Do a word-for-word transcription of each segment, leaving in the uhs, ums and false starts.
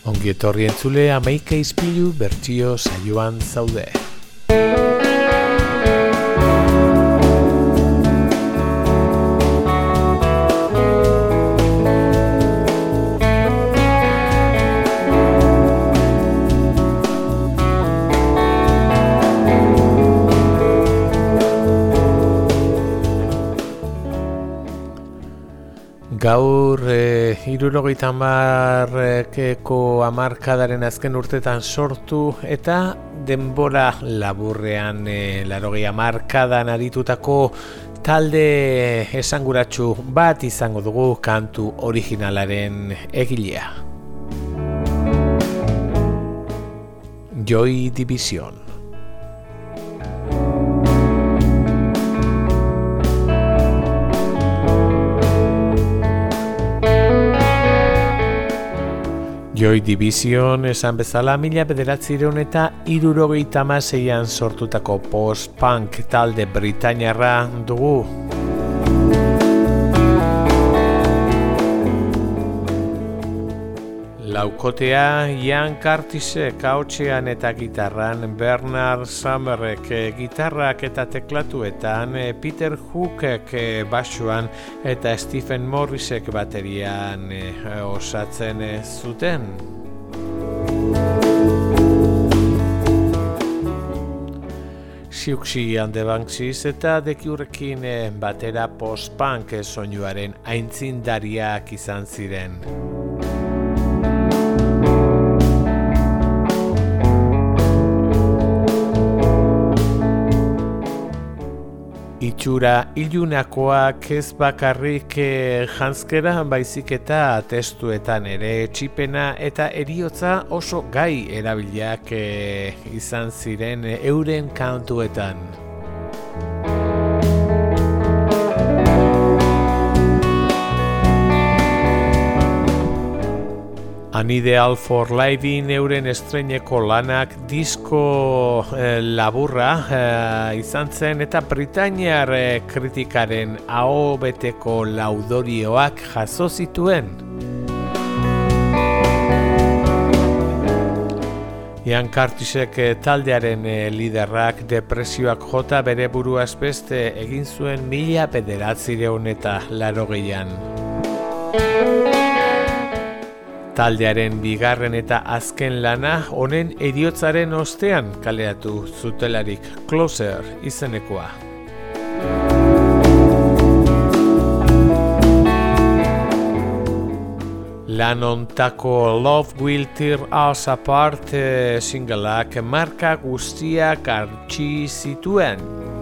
Ongi etorri entzule hamaika izpilu bertsio saioan zaude. Gaur e, hirurogeita hamarreko hamarkadaren azken urtetan sortu eta denbora laburrean e, laurogei hamarkadan aritutako talde esanguratsu bat izango dugu kantu originalaren egilea. Joy Division. Joy Division esan bezala mila bederatziehun eta hirurogeita hamaseian sortutako post-punk talde britainiarra dugu. Laukotea Ian Curtisek ahotsean eta gitarran, Bernard Summerrek gitarrak eta teklatuetan, Peter Hookek basuan eta Stephen Morrisek baterian osatzen zuten. Siouxsie and the Banshees eta The Curekin batera post-punk soinuaren aintzindariak izan ziren. Itxura ilunakoak ez bakarrik eh, janzkera baizik eta testuetan ere txipena eta eriotza oso gai erabiliak eh, izan ziren eh, euren kantuetan. An Ideal for Living euren estreineko lanak disko eh, laburra eh, izan zen eta britainiar eh, kritikaren aho beteko laudorioak jaso zituen. Ian Curtisek eh, taldearen eh, liderrak depresioak jota bere buruaz beste egin zuen mila bederatziehun eta laurogeian. Taldearen bigarren eta azken lana honen heriotzaren ostean kaleratu zutelarik, Closer izenekoa. Lan hontako Love Will Tear Us Apart eh, singleak marka guztiak hartzi zituen.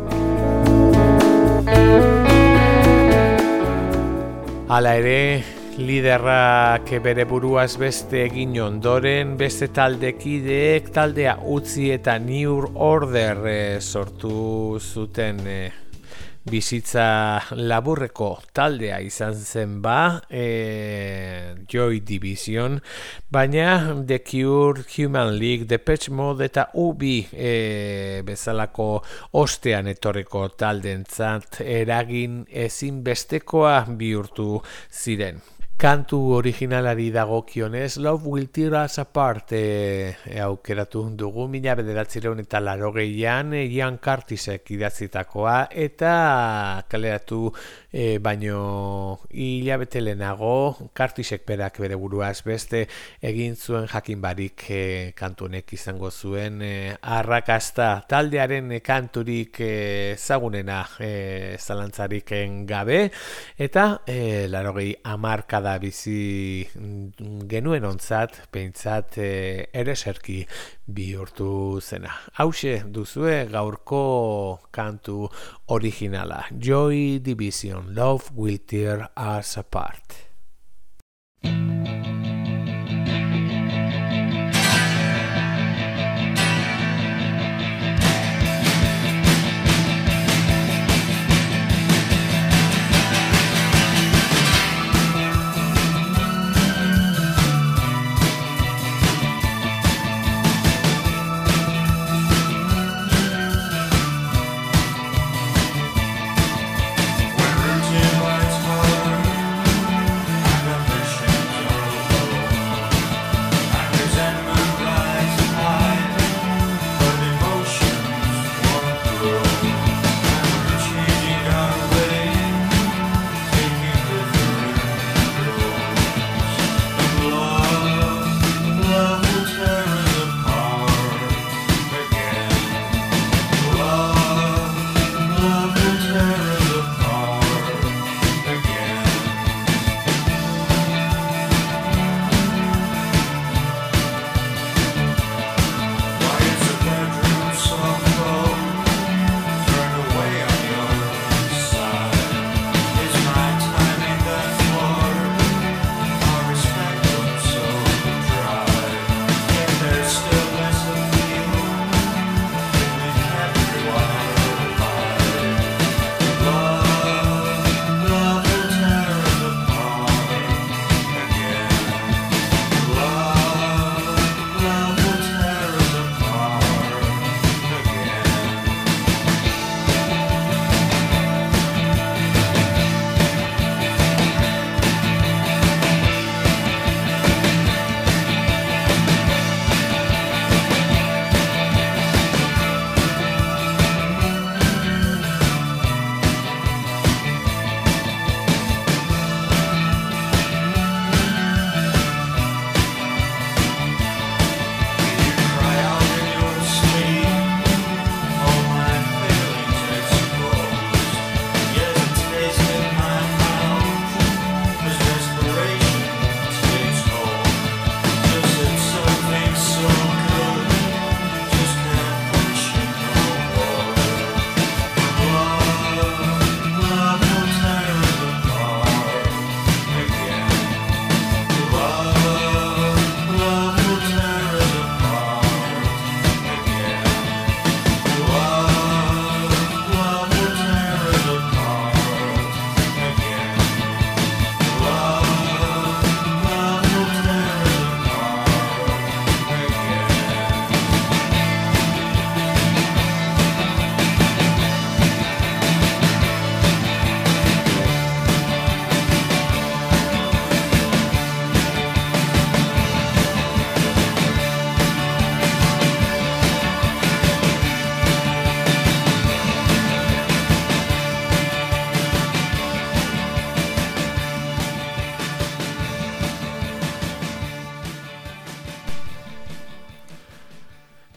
Hala ere, liderrak bere buruaz beste egin ondoren, beste taldekideek taldea utzi eta New Order e, sortu zuten e, bizitza laburreko taldea izan zen ba, e, Joy Division, baina The Cure, Human League, Depeche Mode eta U B e, bezalako ostean etorreko taldentzat eragin ezinbestekoa bihurtu ziren. Kantu originalari dagokionez, Love Will Tear Us Apart e, e, aukeratu dugu mila bederatziehun eta laurogeian Ian Curtisek idatzitakoa eta kaleratu e, baino hilabete lehenago Curtisek berak bere buruaz beste egin zuen jakin barik e, kantunek izango zuen e, arrakasta taldearen e, kanturik ezagunena e, zalantzariken gabe eta e, laurogei hamarkada da bizi genuen ontzat, behintzat e, ereserki bihurtu zena. Hauxe duzue gaurko kantu originala. Joy Division, Love Will Tear Us Apart.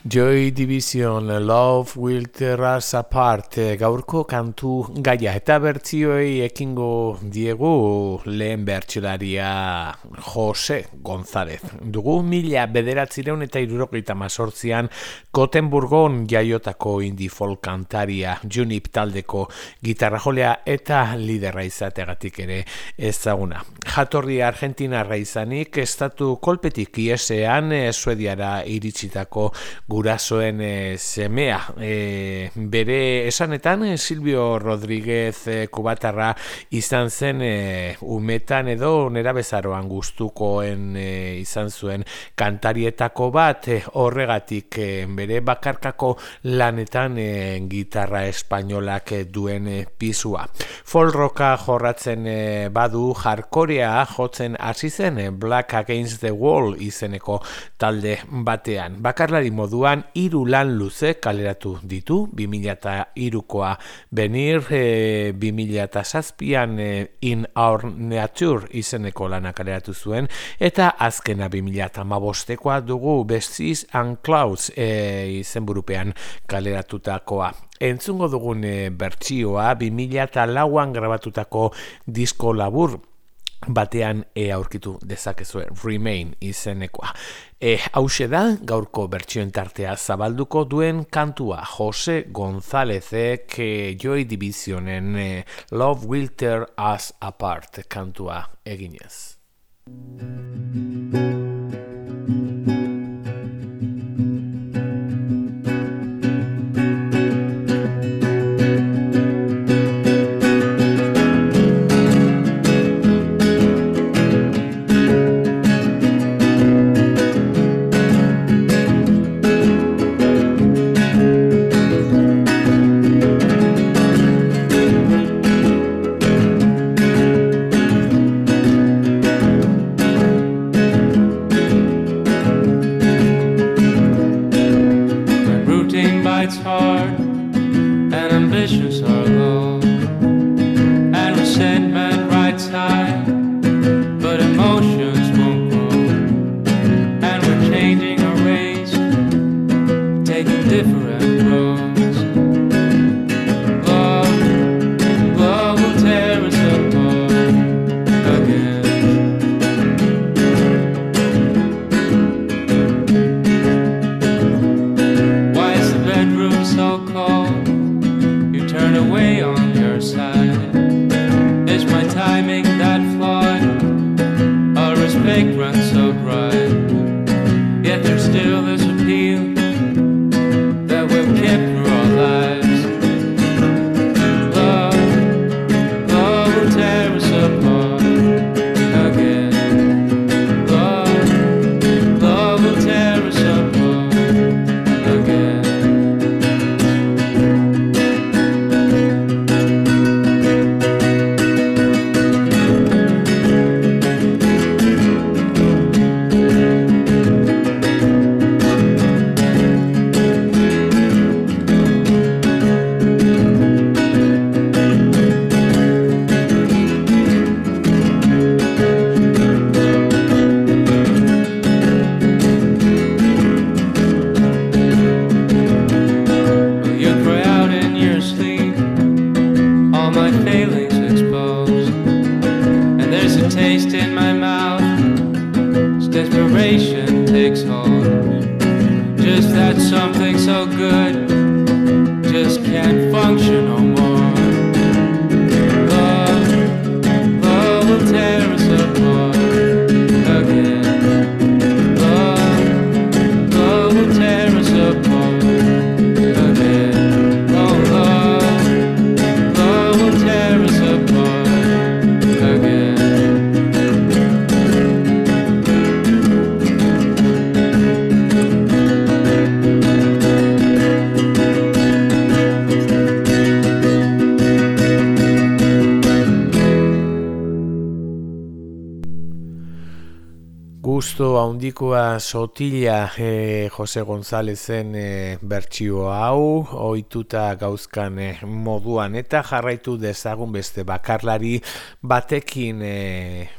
Joy Division, Love Will Tear Us Apart, gaurko kantu gaia eta bertsioei ekingo diegu lehen bertsilaria Jose González. Dugu mila bederatzireun eta hirurogeita hemezortzian Gotemburgon jaiotako indie folk kantaria, Junip taldeko gitarrajolea eta liderra izategatik ere ezaguna. Jatorri argentinarra izanik, estatu kolpetik iesean Suediara iritsitako gurasoen e, semea. E, bere esanetan Silvio Rodríguez e, kubatarra izan zen e, umetan edo nerabezaroan gustukoen e, izan zuen kantarietako bat, e, horregatik e, bere bakarkako lanetan e, gitarra espainolak e, duen e, pisua. Folk rocka jorratzen e, badu, hardcorea jotzen hasi zen e, Black Against the Wall izeneko talde batean. Bakarlari moduan hiru lan luze kaleratu ditu, bi mila hirukoa Venir, e, bi mila zazpian e, In Our Nature izeneko lana kaleratu zuen, eta azkena bi mila hamabostekoa dugu Seas and Clouds e, izenburupean kaleratutakoa. Entzungo dugun e, bertsioa bi mila lauan grabatutako disko labur batean e aurkitu dezakezue, Remain izenekoa. E, hause da, gaurko bertsioen tartea zabalduko duen kantua Jose Gonzálezek e, Joy Divisionen e, Love Will Tear Us Apart kantua eginez. Handikoa sotila e, Jose Gonzálezen e, bertsio hau ohituta gauzkan e, moduan, eta jarraitu dezagun beste bakarlari batekin e,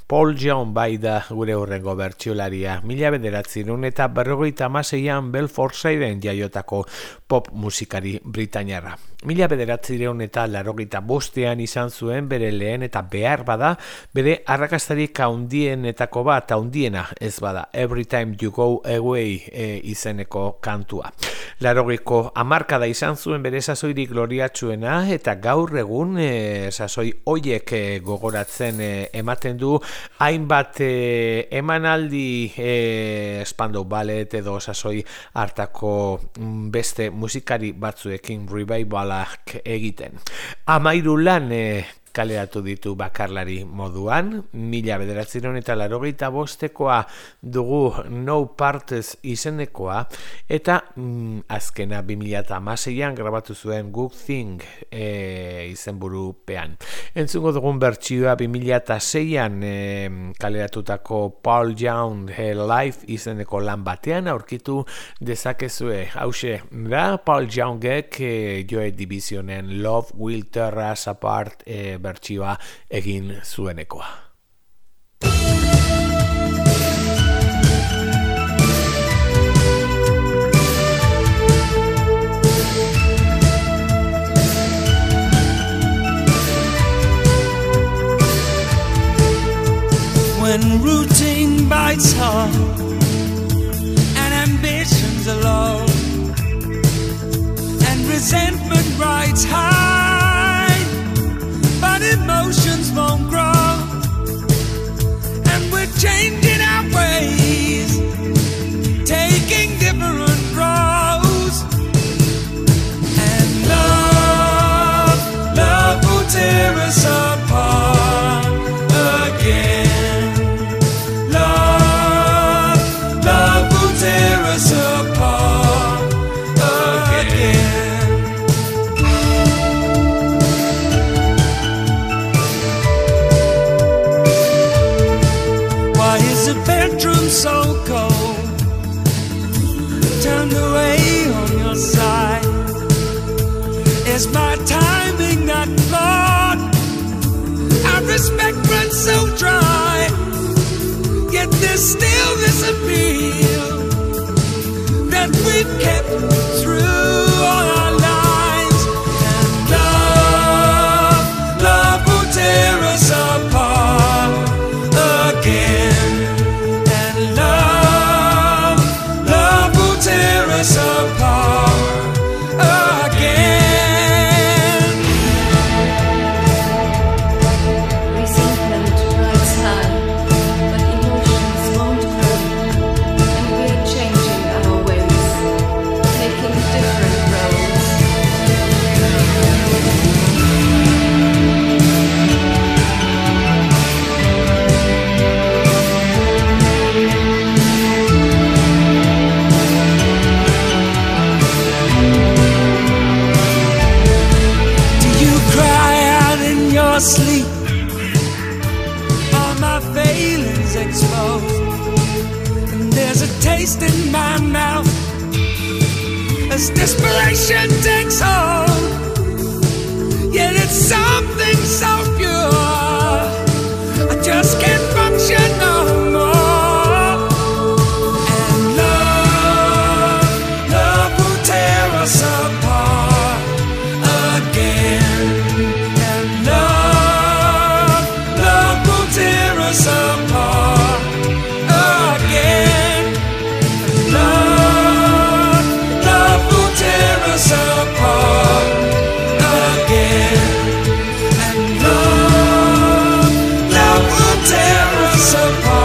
Paul Young bai da gure hurrengo bertsiolaria. Mila bederatziehun eta berrogeita hamaseian Belfortsiden jaiotako pop musikari britainiarra. Mila bederatziehun eta laurogeita bostean izan zuen bere lehen eta behar bada bere arrakastarik haundienetako bat, haundiena ez bada, Every Time You Go Away e, izeneko kantua. Laurogeiko hamarkada izan zuen bere sasoi gloriatsuena eta gaur egun e, sasoi hoiek e, gogoratzen e, ematen du hainbat e, emanaldi e, Spandau Ballet edo sasoi hartako m, beste musikari batzuekin revivalak egiten. Amairu lan e, kaleratu ditu bakarlari moduan, mila bederatziehun eta laurogeita bostekoa dugu No Partes izenekoa, eta mm, azkena bi mila hamaseian grabatu zuen Good Thing e, izenburupean. Entzungo dugun bertsioa bi mila seian e, kaleratutako Paul Young e, Live izeneko lan batean aurkitu dezakezue. Hauxe da Paul Youngek e, Joy Divisionen Love Will Tear Us Apart e, bertsioa egin zuenekoa. When routine bites hard and ambitions are low and resentment rides high, but emotions won't grow, and we're changing our ways, taking different roads, and love, love will tear us apart again. Love, love will tear us apart again. Why is the bedroom so cold? Turned away on your side. Is my timing not flawed? Our respect runs so dry. Yet there's still this appeal that we've kept through all our lives. And love, love will tear us apart again. And love, love will tear us apart again. Resentment rides high, but emotions won't grow, and we're changing our ways, taking different roads. Do you cry out in your sleep? Are my failings exposed? And there's a taste in my mouth as desperation takes hold. Yet it's something so pure, I just can't function no more. And love, love will tear us apart again. And love, love will tear us apart again. And love, love will tear us apart again. And love, love will tear us apart.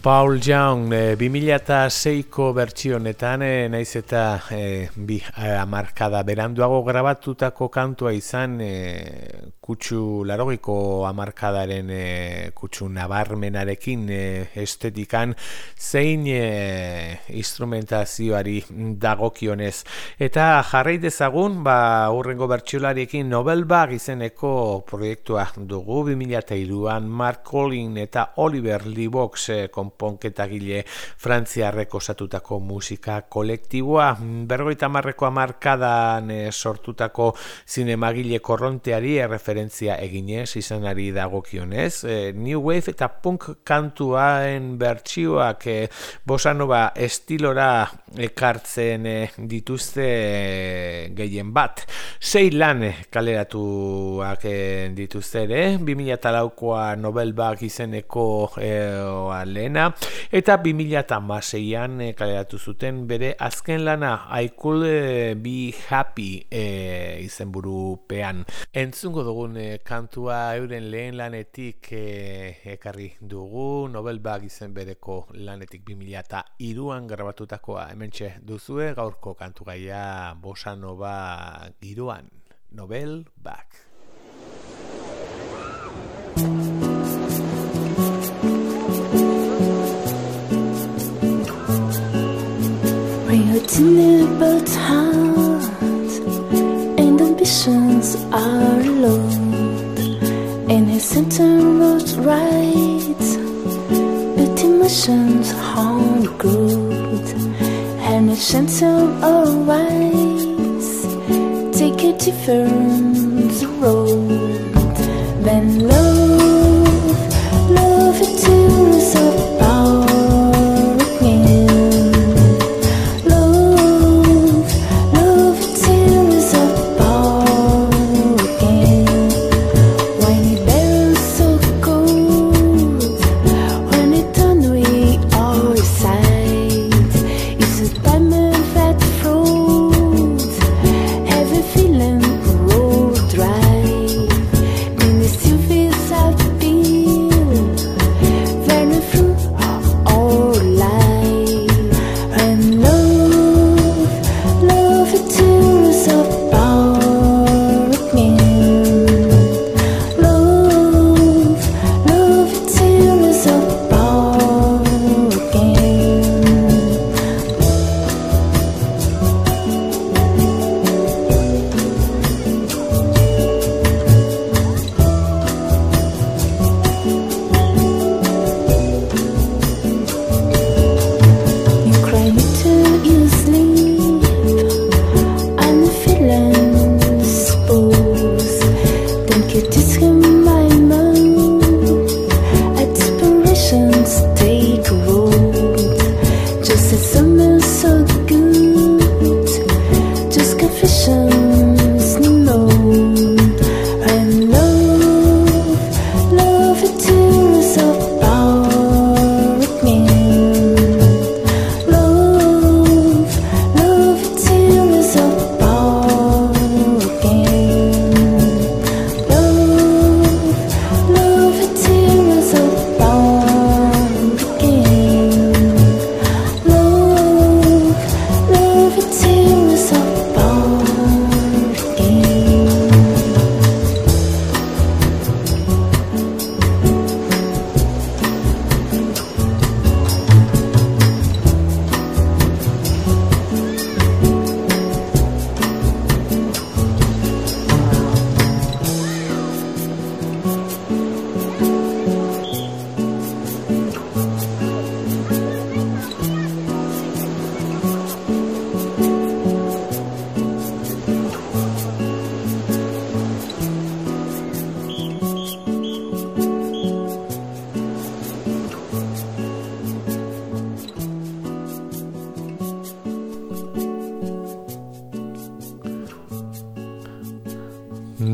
Paul Young e, bi mila seiko bertsionetan e, naiz eta e, bi hamarkada beranduago grabatutako kantua izan e, kutsu larogiko hamarkadaren e, kutsu nabarmenarekin e, estetikan zein e, instrumentazioari dagokionez. Eta jarrai dezagun ba hurrengo bertsiolariekin Nobelbag izeneko proiektua dugu bi mila hiruan Mark Collin eta Oliver Livox e, konponketagile frantziarrek osatutako musika kolektiboa, berrogeita hamarreko hamarkadan e, sortutako zinemagile korronteari erreferentzia eginez izanari dagokionez, e, New Wave eta punk kantuaen bertsioak e, bossa nova estilora ekartzen e, dituzte e, gehien bat. Sei lan kaleratuak e, dituzte ere, bi mila laukoa Nobelbag izeneko e, lehena, eta bi mila hamaseian e, kaleratu zuten bere azken lana I Could e, Be Happy e, izenburupean. Entzungo dugun e, kantua euren lehen lanetik e, ekarri dugu, Nobelbag izen bereko lanetik bi mila hiruan grabatutakoa. Hementxe duzue gaurko kantu gaia bossa nova giroan, Nobelbag. When your tinny heart and ambitions are low, and his center road right, but emotions hard growth, and a center always take a different road. Then love, love it is about again. Road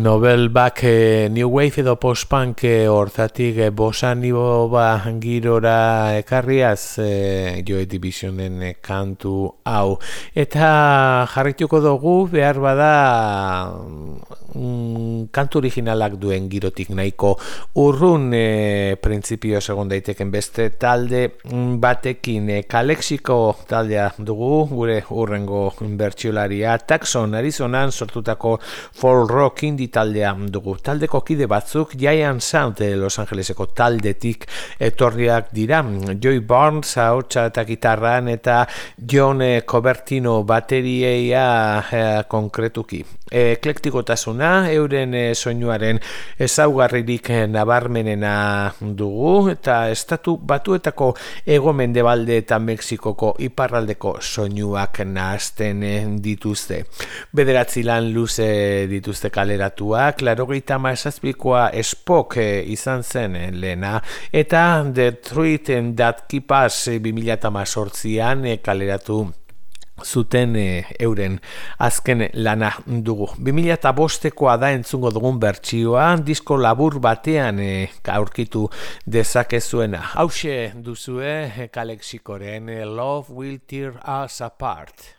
Novel Back eh, New Wave edo post-punk eh, hortatik eh, bosanibo ba girora ekarriaz eh, Joy Divisionen eh, kantu hau. Eta jarrituko dugu behar bada mm, kantu originalak duen girotik nahiko urrun eh, printzipio segon daiteken beste talde batekin eh, Kalexiko taldea dugu, gure urrengo bertsiolaria Taxon Arizonan sortutako folk rock indie taldea dugu. Taldeko kide batzuk Giant Sound de Los Angeleseko taldetik etorriak dira. Joy Barnes ahotsa eta gitarran eta John Cobertino baterieia eh, konkretuki. Eklektikotasuna euren eh, soinuaren ezaugarririk nabarmenena dugu eta estatu batuetako hego-mendebalde eta Mexikoko iparraldeko soinuak nahazten dituzte. Bederatzi lan luze dituzte kaleratuak, laurogeita hamazazpikoa Spock izan zen lehena, eta The Truth That Keeps Us bi mila hemezortzian kaleratu zuten e, euren azken lana dugu. bi mila bostekoa da entzungo dugun bertsioa, disko labur batean e, aurkitu dezakezuena. Hauxe duzue Kalexikoren Love Will Tear Us Apart.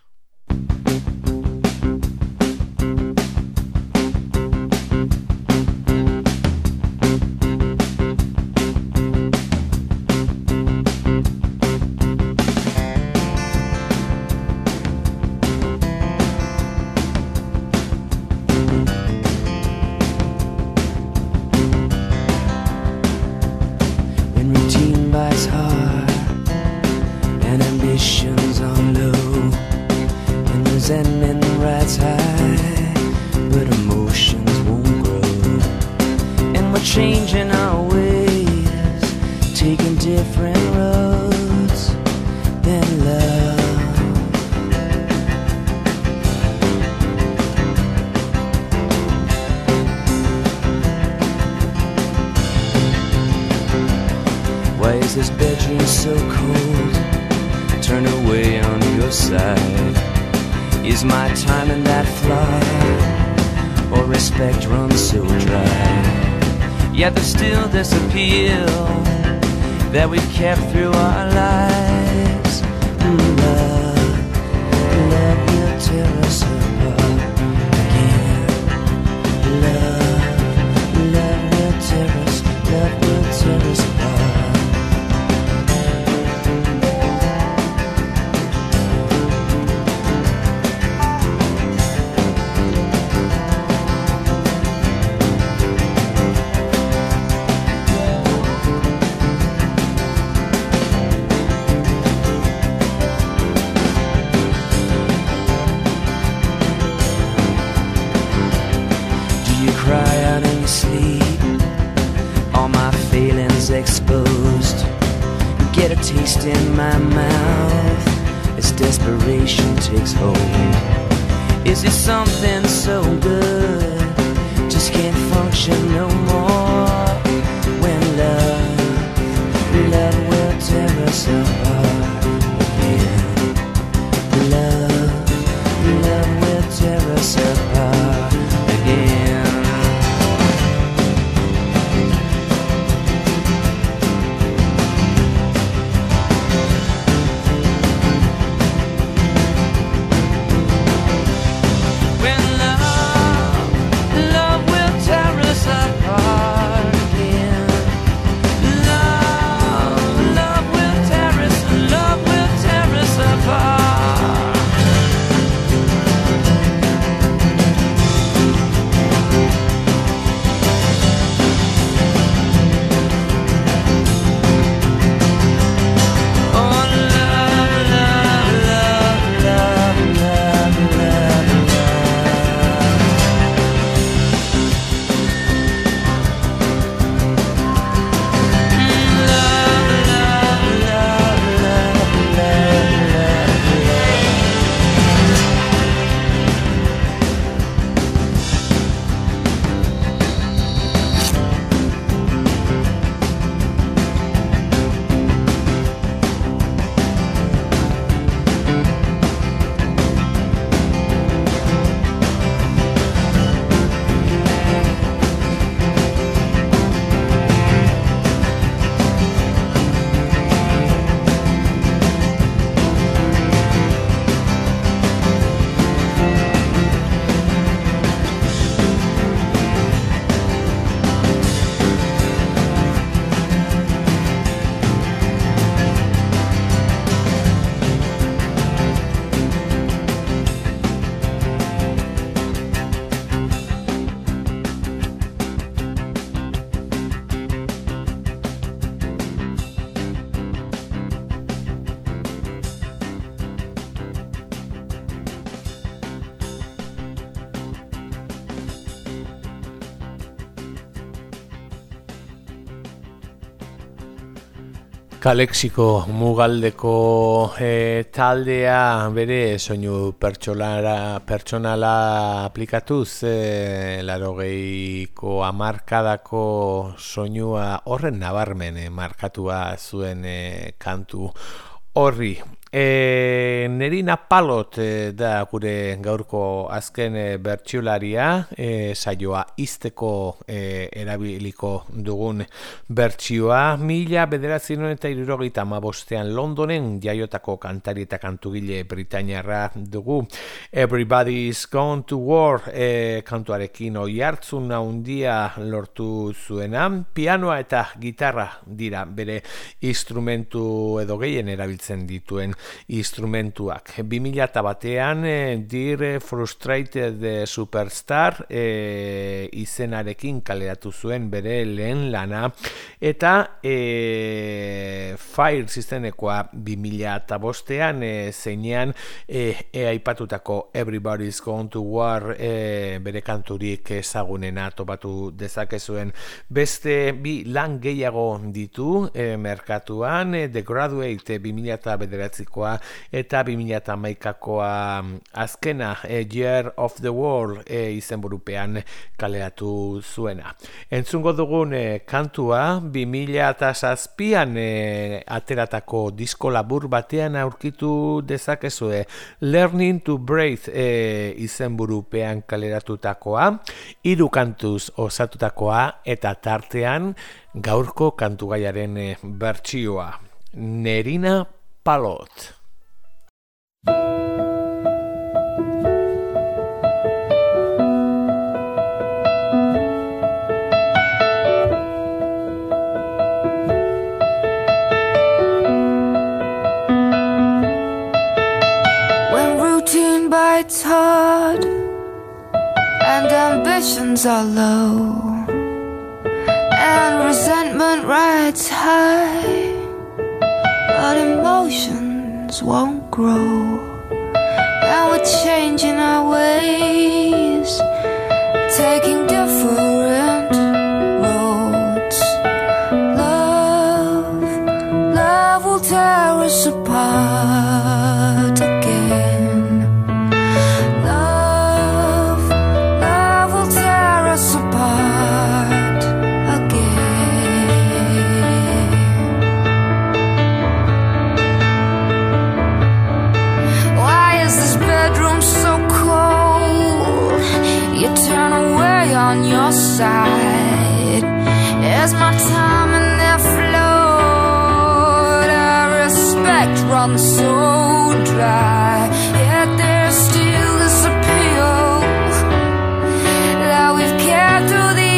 Changing our ways, taking different roads than love. Why is this bedroom so cold? Turn away on your side. Is my time in that flawed, or respect runs so dry? Yet there's still this appeal that we've kept through our lives. Love, love will tear us apart again. Love, love will tear us, love will tear us apart. Exposed, get a taste in my mouth as desperation takes hold. Is it something so good just can't function no more? When love, love will tear us apart again. Love, love will tear us apart again. When love, love will tear us apart. Kalexiko Mugaldeko e, taldea bere soinu pertsonala, pertsonala aplikatuz e, larogeiko hamarkadako soinua horren nabarmen e, markatua zuen e, kantu horri. E, Nerina Palot e, da gure gaurko azken e, bertsiolaria, e, saioa izteko e, erabiliko dugun bertsioa. Mila bederatziehun eta hirurogeita hamabostean Londonen jaiotako kantari eta kantugile britainiarra dugu. Everybody's Gone to War e, kantuarekin oihartzun handia lortu zuena. Pianoa eta gitarra dira bere instrumentu edo gehien erabiltzen dituen instrumentuak. bi mila batean Dear Frustrated Superstar e, izenarekin kaleratu zuen bere lehen lana, eta e, Fire izenekoa bi mila bostean e, zeinean e, e, aipatutako Everybody's Gone to War e, bere kanturik ezagunena topatu dezakezuen. Beste bi lan gehiago ditu e, merkatuan, e, The Graduate bi mila bederatzikoa eta bi mila hamaikakoa azkena e, Year of the World e, izenburupean kaleratu zuena. Entzungo dugun e, kantua bi mila zazpian e, ateratako disko labur batean aurkitu dezakezue, Learning to Breathe e, izenburupean kaleratutakoa, hiru kantuz osatutakoa eta tartean gaurko kantugaiaren e, bertsioa. Nerina Palot. When routine bites hard and ambitions are low and resentment rides high, but emotions won't grow, and we're changing our ways, taking different roads. Love, love will tear us apart again. Love, love will tear us apart again. Bedroom so cold, you turn away on your side. As my time in their float, our respect runs so dry. Yet there's still this appeal that we've kept through the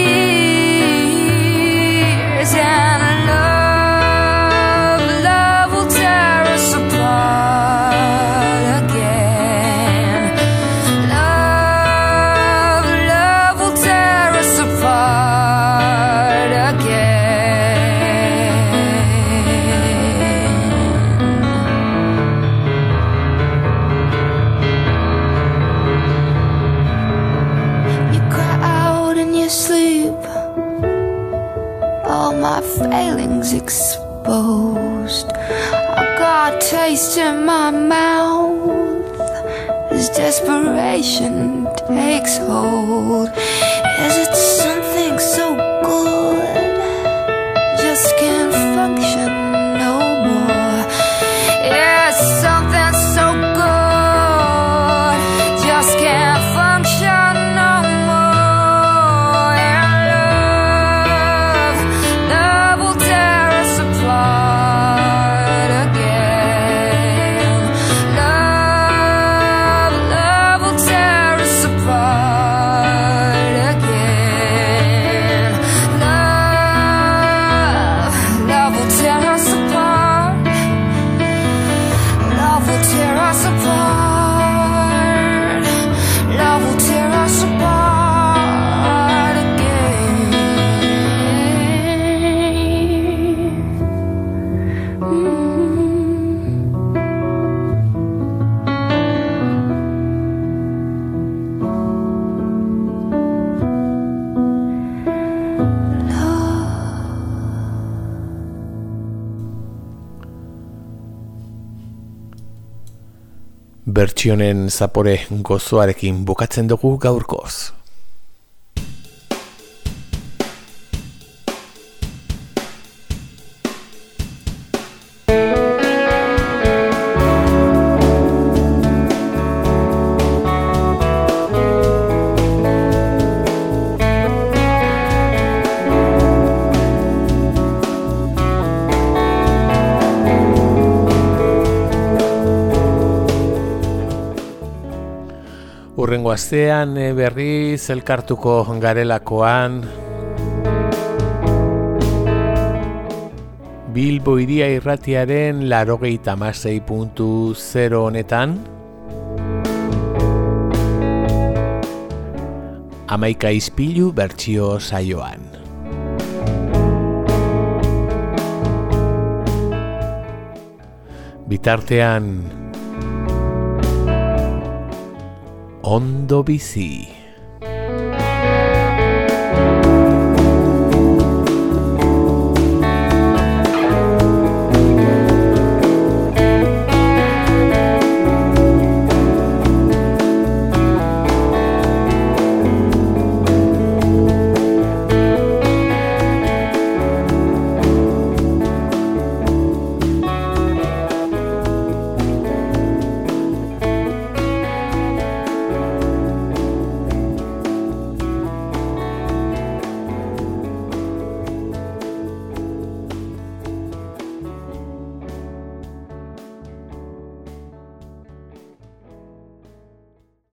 years, and love, love will tear us apart again. Failings exposed, I got a taste in my mouth as desperation takes hold. Is it something so good just can't function no more? Yeah, something so good just can't function no more. Love, love will tear us apart again. bertsionen zapore gozoarekin bukatzen dugu gaurkoz. Urrengo astean berriz elkartuko garelakoan Bilbo Hiria Irratiaren laurogeita hamasei puntu zero honetan Hamaika Ispilu bertsio saioan. Bitartean ondo bizi.